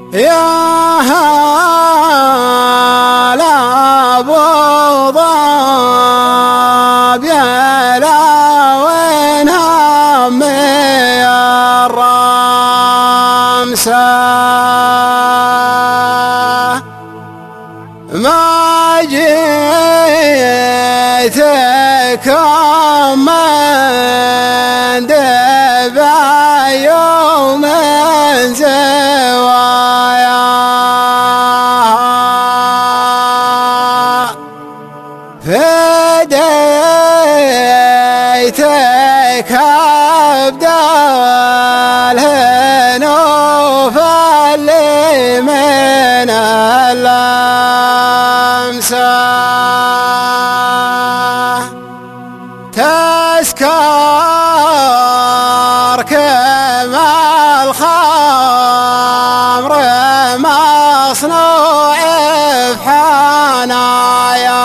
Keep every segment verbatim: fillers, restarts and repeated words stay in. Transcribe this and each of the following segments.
يا هلا ابو ضاب يا لا وين همي الرمسة ما جيتكم من دبا يوم زوايا فديتك أبدال هنوف اللي من اللمسة تسكر كما الخمر مصنوع في حنايا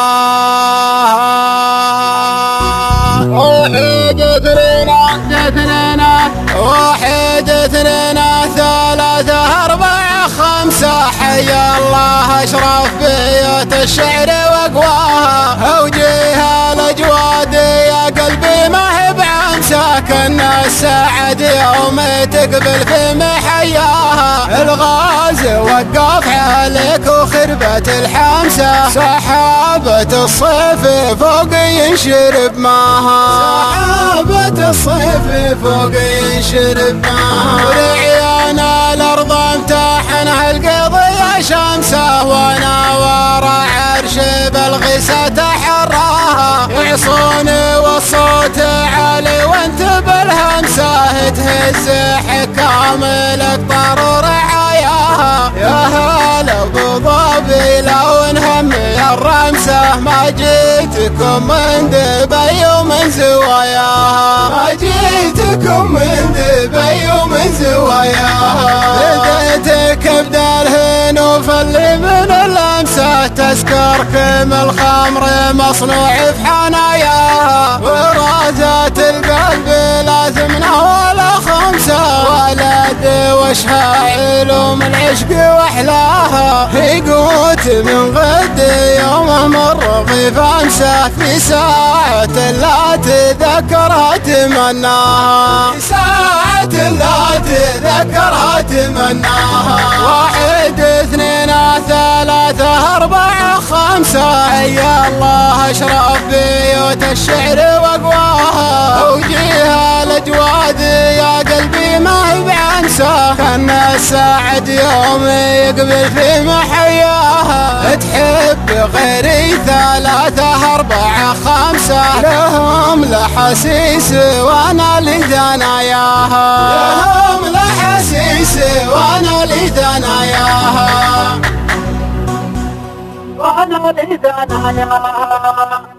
واحد اثنين اثنين واحد اثنين ثلاثة أربعة خمسة حيا الله أشرف بيوت الشعر وأقواها أوجيها الأجواد يا قلبي ما هي بعنسة كنا السعد يوم تقبل في محياها الغازي وقف عليك وخربت الحمسة سحابة الصيف فوق ينشرب ماها سحابة الصيف فوق ينشرب ماها ورعيانا الأرض امتحنها القضية شمسة وانا ورا عرش بالغيسة تحراها يعصوني والصوت عالي وانت بالهمسة تهز حكام الاقطار ورعاياها يا هلا بضبي لو نهمي الرمسة ما جيتكم من دبي ومن زواياها ما جيتكم من دبي ومن زواياها لديتك بدال هنوف اللي من اللمسة تسكر كم الخمر مصنوع في حناياها ورازات القلب لازمنا ولا خمسة ولد وشها علوم العشق واحلاها يقوت من غد يوم مر غيف انسى في ساعة لا تذكر اتمناها في ساعة لا تذكر اتمناها واحد اثنين ثلاثة أربعة خمسة يا الله أشرف بيوت الشعر وأقواها أوجيها الأجواد يا قلبي ما هي بعنسة كنا السعد يوم يقبل في محياها تحب غيري ثلاثة أربعة خمسة لهم لحسيس وأنا لثناياها لهم لحسيس وأنا لثناياها وأنا لثناياها